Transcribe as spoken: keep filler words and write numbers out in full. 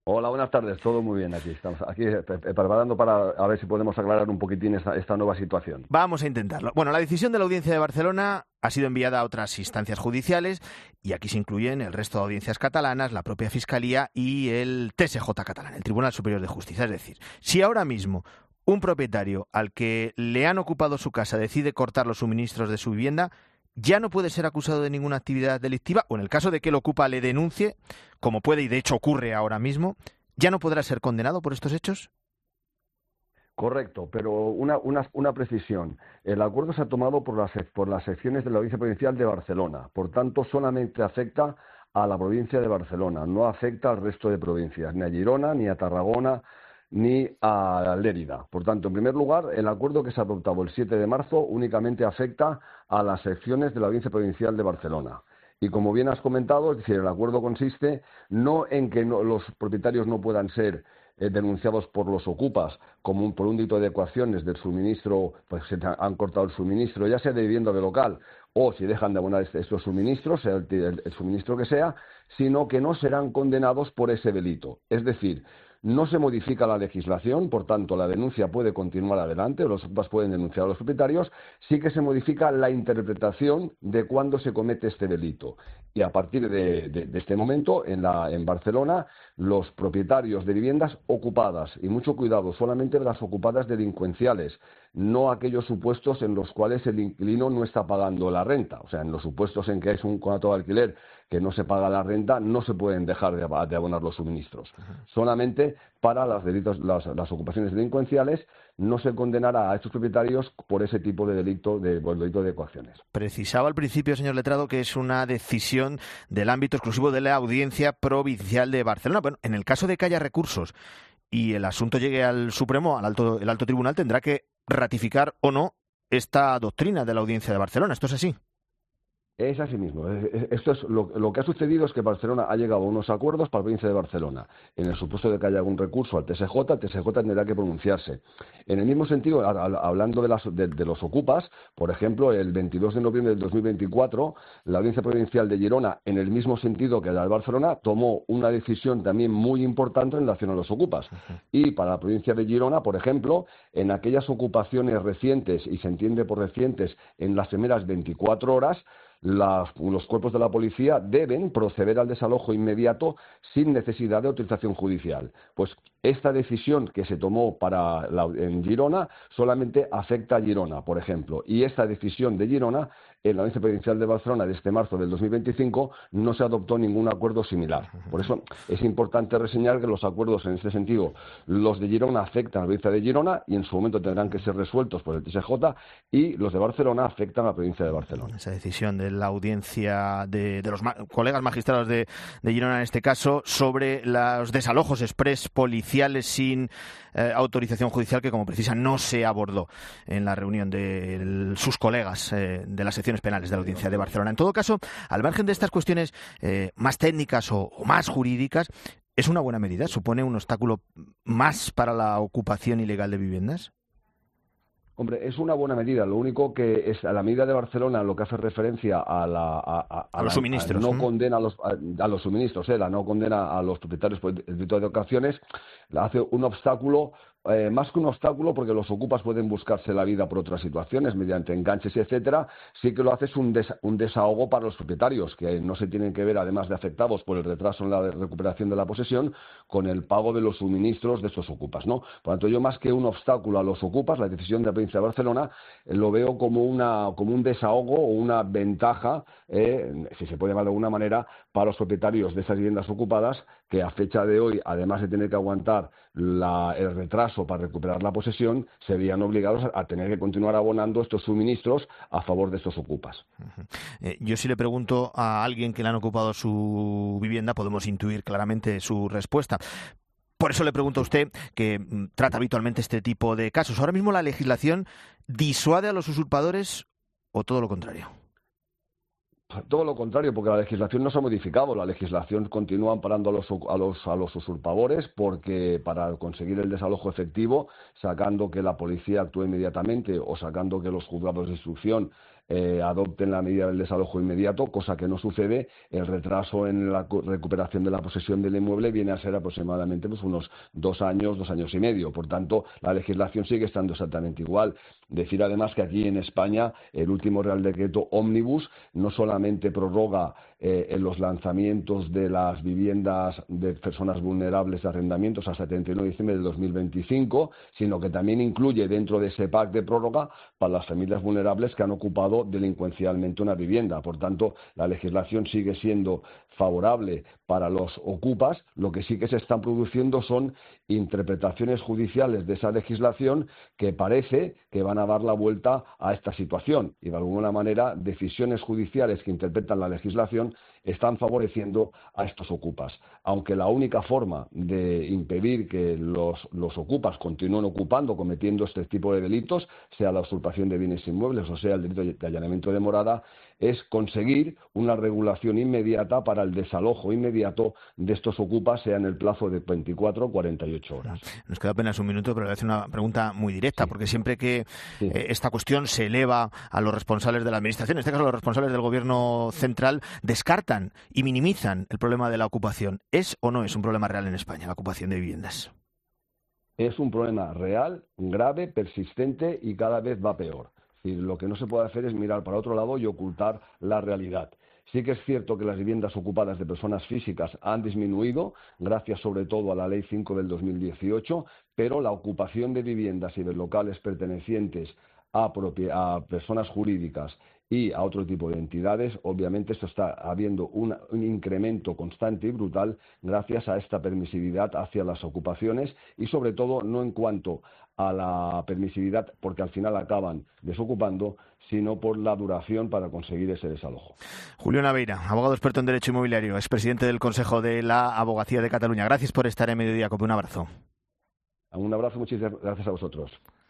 Hola, buenas tardes. Todo muy bien aquí. Estamos aquí eh, pre- preparando para a ver si podemos aclarar un poquitín esta, esta nueva situación. Vamos a intentarlo. Bueno, la decisión de la Audiencia de Barcelona ha sido enviada a otras instancias judiciales y aquí se incluyen el resto de audiencias catalanas, la propia Fiscalía y el T S J catalán, el Tribunal Superior de Justicia. Es decir, si ahora mismo un propietario al que le han ocupado su casa decide cortar los suministros de su vivienda, ya no puede ser acusado de ninguna actividad delictiva, o en el caso de que el ocupa le denuncie, como puede y de hecho ocurre ahora mismo, ¿ya no podrá ser condenado por estos hechos? Correcto, pero una, una, una precisión. El acuerdo se ha tomado por las, por las secciones de la Audiencia Provincial de Barcelona. Por tanto, solamente afecta a la provincia de Barcelona, no afecta al resto de provincias, ni a Girona, ni a Tarragona, ni a Lérida. Por tanto, en primer lugar, el acuerdo que se ha adoptado el siete de marzo únicamente afecta a las secciones de la Audiencia Provincial de Barcelona. Y como bien has comentado, es decir, el acuerdo consiste no en que no, los propietarios no puedan ser eh, denunciados por los ocupas como un, por un delito de ecuaciones del suministro, pues se han cortado el suministro, ya sea de vivienda o de local, o si dejan de abonar este, estos suministros, sea el, el, el suministro que sea, sino que no serán condenados por ese delito. Es decir, no se modifica la legislación, por tanto, la denuncia puede continuar adelante, los ocupas pueden denunciar a los propietarios, sí que se modifica la interpretación de cuándo se comete este delito. Y a partir de, de, de este momento, en, la, en Barcelona, los propietarios de viviendas ocupadas, y mucho cuidado, solamente de las ocupadas delincuenciales, no aquellos supuestos en los cuales el inquilino no está pagando la renta. O sea, en los supuestos en que es un contrato de alquiler que no se paga la renta, no se pueden dejar de, de abonar los suministros. Solamente para las, delitos, las, las ocupaciones delincuenciales no se condenará a estos propietarios por ese tipo de delito de, por el delito de coacciones. Precisaba al principio, señor letrado, que es una decisión del ámbito exclusivo de la Audiencia Provincial de Barcelona. Bueno, en el caso de que haya recursos y el asunto llegue al Supremo, al alto, el alto tribunal tendrá que ratificar o no esta doctrina de la Audiencia de Barcelona. ¿Esto es así? Es así mismo. Esto es lo, lo que ha sucedido es que Barcelona ha llegado a unos acuerdos para la provincia de Barcelona. En el supuesto de que haya algún recurso al T S J, el T S J tendrá que pronunciarse. En el mismo sentido, hablando de, las, de, de los ocupas, por ejemplo, el veintidós de noviembre del dos mil veinticuatro, la Audiencia Provincial de Girona, en el mismo sentido que la de Barcelona, tomó una decisión también muy importante en relación a los ocupas. Uh-huh. Y para la provincia de Girona, por ejemplo, en aquellas ocupaciones recientes, y se entiende por recientes, en las primeras veinticuatro horas, Las, los cuerpos de la policía deben proceder al desalojo inmediato sin necesidad de autorización judicial. Pues esta decisión que se tomó para la, en Girona solamente afecta a Girona, por ejemplo, y esta decisión de Girona en la Audiencia Provincial de Barcelona de este marzo del dos mil veinticinco no se adoptó ningún acuerdo similar. Por eso es importante reseñar que los acuerdos en este sentido, los de Girona afectan a la provincia de Girona y en su momento tendrán que ser resueltos por el T S J, y los de Barcelona afectan a la provincia de Barcelona. Esa decisión de la audiencia de, de los ma colegas magistrados de, de Girona en este caso sobre los desalojos express policiales sin eh, autorización judicial, que como precisa no se abordó en la reunión de el, sus colegas eh, de las secciones penales de la audiencia de Barcelona. En todo caso, al margen de estas cuestiones eh, más técnicas o, o más jurídicas, ¿es una buena medida? ¿Supone un obstáculo más para la ocupación ilegal de viviendas? Hombre, es una buena medida. Lo único que es a la medida de Barcelona, lo que hace referencia a la a, a, a los la, suministros, a no ¿eh? condena a los a, a los suministros, ¿eh? La no condena a los propietarios por el delito de ocasiones, la hace un obstáculo. Eh, más que un obstáculo, porque los ocupas pueden buscarse la vida por otras situaciones, mediante enganches, etcétera, sí que lo hace es un, des un desahogo para los propietarios, que no se tienen que ver, además de afectados por el retraso en la recuperación de la posesión, con el pago de los suministros de estos ocupas, ¿no? Por lo tanto, yo más que un obstáculo a los ocupas, la decisión de la provincia de Barcelona, eh, lo veo como, una, como un desahogo o una ventaja, eh, si se puede llamar de alguna manera, para los propietarios de esas viviendas ocupadas, que a fecha de hoy, además de tener que aguantar la, el retraso para recuperar la posesión, se verían obligados a, a tener que continuar abonando estos suministros a favor de estos ocupas. Uh-huh. eh, yo si le pregunto a alguien que le han ocupado su vivienda, podemos intuir claramente su respuesta. Por eso le pregunto a usted, que mm, trata habitualmente este tipo de casos. ¿Ahora mismo la legislación disuade a los usurpadores o todo lo contrario? Todo lo contrario, porque la legislación no se ha modificado. La legislación continúa amparando a los, a los, a los usurpadores, porque para conseguir el desalojo efectivo, sacando que la policía actúe inmediatamente o sacando que los juzgados de instrucción eh, adopten la medida del desalojo inmediato, cosa que no sucede. El retraso en la recuperación de la posesión del inmueble viene a ser aproximadamente pues, unos dos años, dos años y medio. Por tanto, la legislación sigue estando exactamente igual. Decir además que aquí en España el último Real Decreto Ómnibus no solamente prorroga eh, en los lanzamientos de las viviendas de personas vulnerables de arrendamientos hasta el treinta y uno de diciembre de dos mil veinticinco, sino que también incluye dentro de ese pack de prórroga para las familias vulnerables que han ocupado delincuencialmente una vivienda. Por tanto, la legislación sigue siendo favorable para los ocupas. Lo que sí que se están produciendo son interpretaciones judiciales de esa legislación que parece que van a dar la vuelta a esta situación y de alguna manera decisiones judiciales que interpretan la legislación están favoreciendo a estos ocupas. Aunque la única forma de impedir que los, los ocupas continúen ocupando, cometiendo este tipo de delitos, sea la usurpación de bienes inmuebles o sea el delito de allanamiento de morada, es conseguir una regulación inmediata para el desalojo inmediato de estos ocupas, sea en el plazo de veinticuatro o cuarenta y ocho horas. Nos queda apenas un minuto, pero le voy a hacer una pregunta muy directa, sí. porque siempre que sí. eh, esta cuestión se eleva a los responsables de la Administración, en este caso los responsables del Gobierno central, descartan y minimizan el problema de la ocupación. ¿Es o no es un problema real en España la ocupación de viviendas? Es un problema real, grave, persistente y cada vez va peor. Y lo que no se puede hacer es mirar para otro lado y ocultar la realidad. Sí que es cierto que las viviendas ocupadas de personas físicas han disminuido, gracias sobre todo a la Ley cinco del dos mil dieciocho, pero la ocupación de viviendas y de locales pertenecientes a, a personas jurídicas y a otro tipo de entidades, obviamente esto está habiendo una, un incremento constante y brutal gracias a esta permisividad hacia las ocupaciones y sobre todo no en cuanto a la permisividad porque al final acaban desocupando, sino por la duración para conseguir ese desalojo. Julio Naveira, abogado experto en Derecho Inmobiliario, expresidente del Consejo de la Abogacía de Cataluña. Gracias por estar en Mediodía Cope. Un abrazo. Un abrazo, muchísimas gracias a vosotros.